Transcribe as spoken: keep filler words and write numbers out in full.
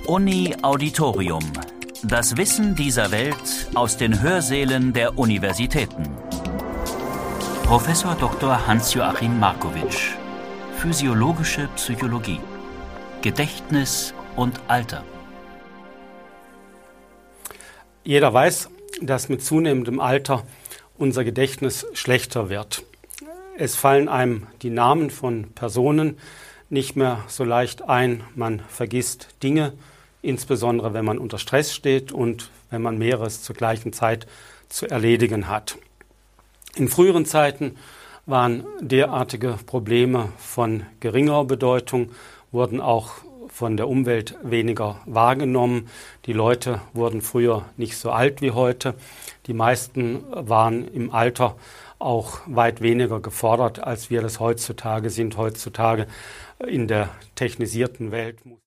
Uni Auditorium. Das Wissen dieser Welt aus den Hörsälen der Universitäten. Professor Doktor Hans-Joachim Markowitsch. Physiologische Psychologie. Gedächtnis und Alter. Jeder weiß, dass mit zunehmendem Alter unser Gedächtnis schlechter wird. Es fallen einem die Namen von Personen nicht mehr so leicht ein. Man vergisst Dinge, insbesondere wenn man unter Stress steht und wenn man mehreres zur gleichen Zeit zu erledigen hat. In früheren Zeiten waren derartige Probleme von geringerer Bedeutung, wurden auch von der Umwelt weniger wahrgenommen. Die Leute wurden früher nicht so alt wie heute. Die meisten waren im Alter auch weit weniger gefordert, als wir das heutzutage sind. Heutzutage in der technisierten Welt